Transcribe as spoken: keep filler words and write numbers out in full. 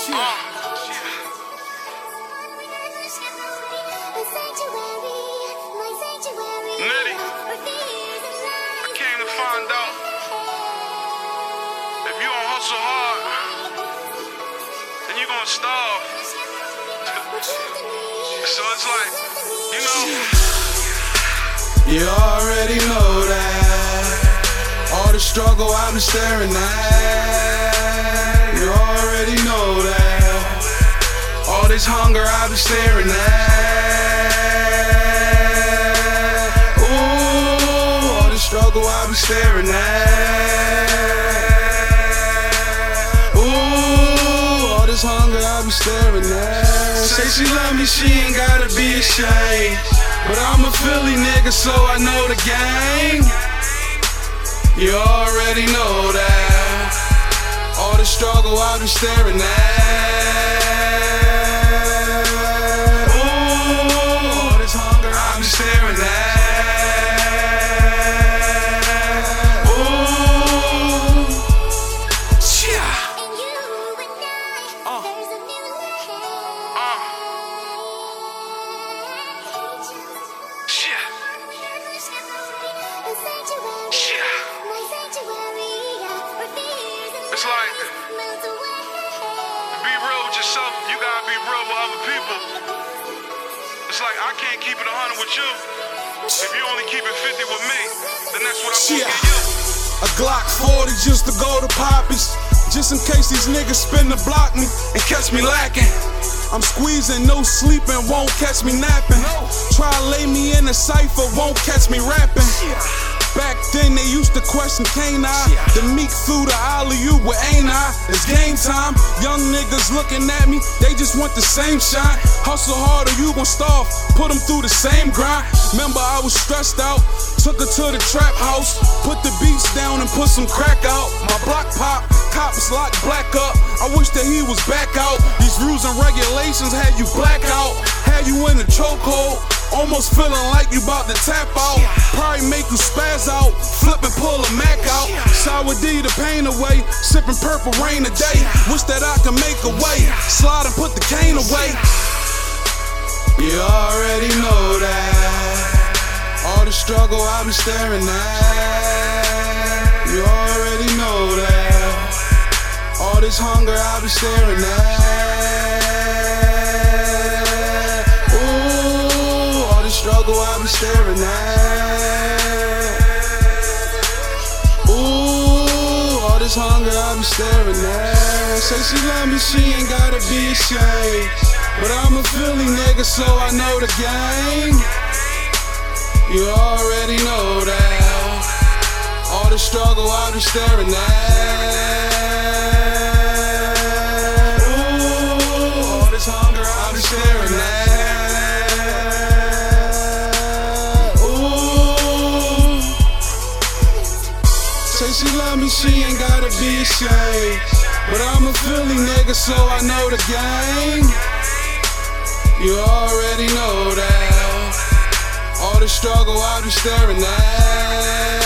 Nitty, I came to find out if you don't hustle hard, then you gonna starve. So it's like, you know, you already know that. All the struggle I've been staring at. You already know that. All this hunger I've been staring at. Ooh, all the struggle I've been staring at. Ooh, all this hunger I've been staring at. Say she love me, she ain't gotta be ashamed. But I'm a Philly nigga, so I know the game. You already know that. All the struggle I've been staring at. Ooh, all this hunger I've been staring at. Ooh, yeah. Uh. uh, it's like, to be real with yourself, you gotta be real with other people. It's like, I can't keep it a hundred with you. If you only keep it fifty with me, then that's what I'm gonna Yeah. give you. A Glock forty just to go to Poppy's, just in case these niggas spin to block me and catch me lacking. I'm squeezing, no sleeping, won't catch me napping. Try to lay me in a cypher, won't catch me rapping. Back then they used to question, can't I? The meek through the alley-oop, well ain't I? It's game time. Young niggas looking at me, they just want the same shine. Hustle harder, you gon' starve. Put them through the same grind. Remember I was stressed out, took her to the trap house, put the beats down and put some crack out. My block pop, cops locked black up. I wish that he was back out. These rules and regulations had you black out, had you in a chokehold. Almost feeling like you bout to tap out. Probably make you spaz out, flip and pull a Mac out. Sour D the pain away, sipping purple rain today. Wish that I could make a way, slide and put the cane away. You already know that. All the struggle I've been staring at. You already know that. All this hunger I've been staring at. Struggle I've been staring at. Ooh, all this hunger I've been staring at. Say she love me, she ain't gotta be ashamed. But I'm a Philly nigga, so I know the game. You already know that. All the struggle I've been staring at. Ooh, all this hunger I've been staring at. Say she love me, she ain't gotta be ashamed. But I'm a Philly nigga, so I know the game. You already know that. All the struggle I've been staring at.